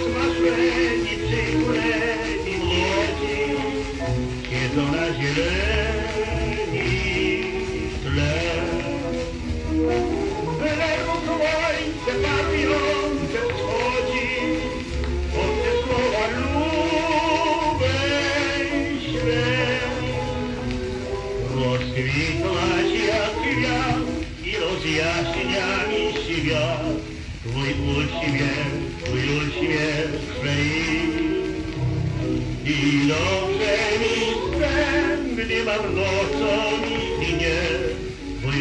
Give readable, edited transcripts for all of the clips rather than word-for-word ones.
Smażeni, przykuleni młodzi siedzą na zieleni tle. Ledwo słońce parujące wschodzi, od te słowa lubej świat. Rozkwitłaś jak kwiat i rozjaśnia mi świat. Twój uśmiech szyi. I dobrze mi z tem, gdy mam nocą i dnie. Twój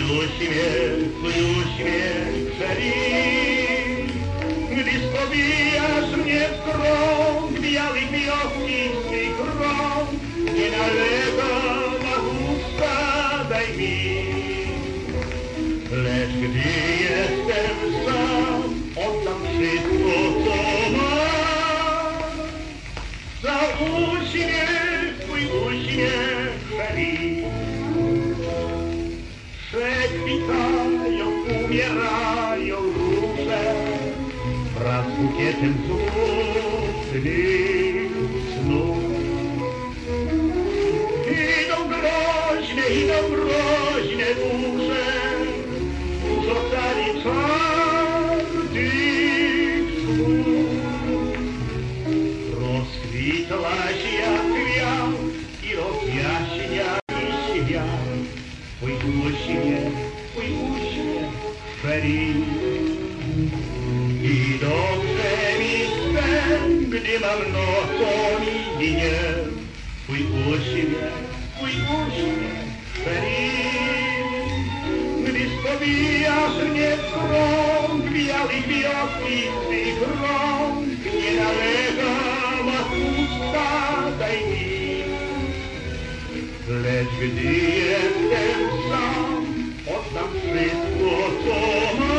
uśmiech szyi. Gdy spowijasz mnie w krąg białych wioskich rąk, nie nalega na usta daj mi. Lecz gdy jestem sam, oddam wszystko, co mam. Za uśmiech, twój uśmiech szyi. Przekwitają, umierają róże wraz z bukietem cudnych snów. Idą groźne dusze, dużo cali czarnych słów. Rozkwitłaś jak kwiat i rozjaśnia mi świat. Twój uśmiech szyi. I dobrze mi z tem, gdy mam nocą i dniem. Twój uśmiech szyi. Gdy spowijasz mnie w krąg białych wioskich rąk, nie nalegam, a usta daj mi. Lecz gdy jestem sam, oddam wszystko, co mam.